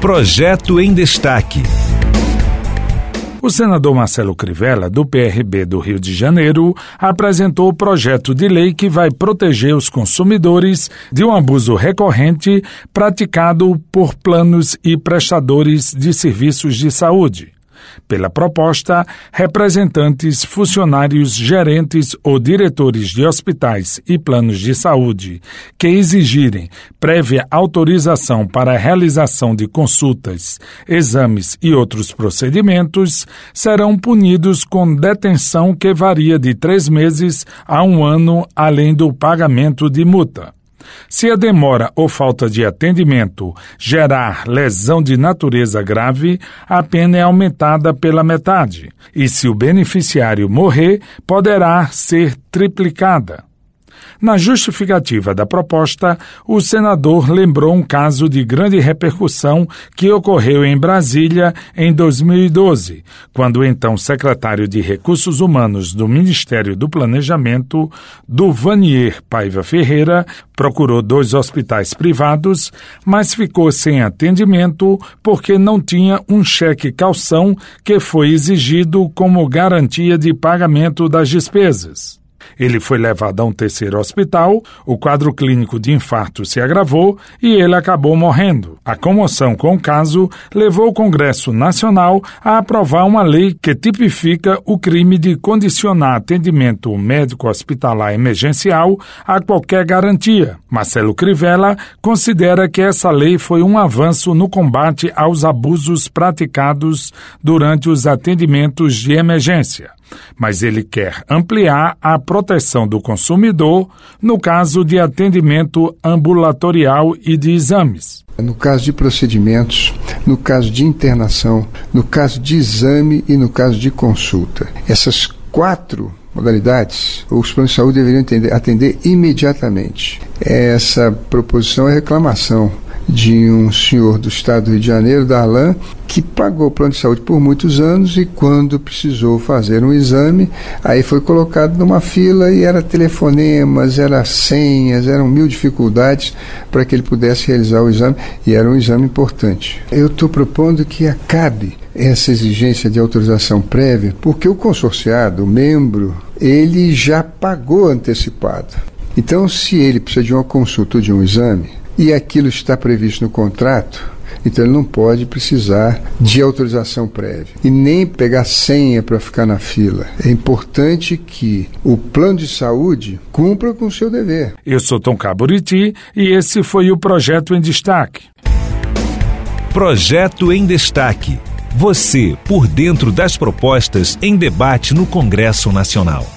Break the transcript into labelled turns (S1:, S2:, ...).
S1: Projeto em Destaque.
S2: O senador Marcelo Crivella, do PRB do Rio de Janeiro, apresentou o projeto de lei que vai proteger os consumidores de um abuso recorrente praticado por planos e prestadores de serviços de saúde. Pela proposta, representantes, funcionários, gerentes ou diretores de hospitais e planos de saúde que exigirem prévia autorização para a realização de consultas, exames e outros procedimentos serão punidos com detenção que varia de 3 meses a 1 ano, além do pagamento de multa. Se a demora ou falta de atendimento gerar lesão de natureza grave, a pena é aumentada pela metade, e se o beneficiário morrer, poderá ser triplicada. Na justificativa da proposta, o senador lembrou um caso de grande repercussão que ocorreu em Brasília em 2012, quando o então secretário de Recursos Humanos do Ministério do Planejamento, Duvanier Paiva Ferreira, procurou 2 hospitais privados, mas ficou sem atendimento porque não tinha um cheque calção que foi exigido como garantia de pagamento das despesas. Ele foi levado a um 3º hospital, o quadro clínico de infarto se agravou e ele acabou morrendo. A comoção com o caso levou o Congresso Nacional a aprovar uma lei que tipifica o crime de condicionar atendimento médico hospitalar emergencial a qualquer garantia. Marcelo Crivella considera que essa lei foi um avanço no combate aos abusos praticados durante os atendimentos de emergência, mas ele quer ampliar a proteção do consumidor no caso de atendimento ambulatorial e de exames.
S3: No caso de procedimentos, no caso de internação, no caso de exame e no caso de consulta. Essas 4 modalidades, os planos de saúde deveriam atender imediatamente. Essa proposição é reclamação de um senhor do estado do Rio de Janeiro, Darlan, que pagou o plano de saúde por muitos anos e quando precisou fazer um exame, aí foi colocado numa fila e era telefonemas, era senhas, eram 1000 dificuldades para que ele pudesse realizar o exame, e era um exame importante. Eu estou propondo que acabe essa exigência de autorização prévia, porque o consorciado, o membro, ele já pagou antecipado. Então, se ele precisa de uma consulta ou de um exame, e aquilo está previsto no contrato, então ele não pode precisar de autorização prévia e nem pegar senha para ficar na fila. É importante que o plano de saúde cumpra com o seu dever.
S2: Eu sou Tom Caburiti e esse foi o Projeto em Destaque.
S1: Projeto em Destaque. Você por dentro das propostas em debate no Congresso Nacional.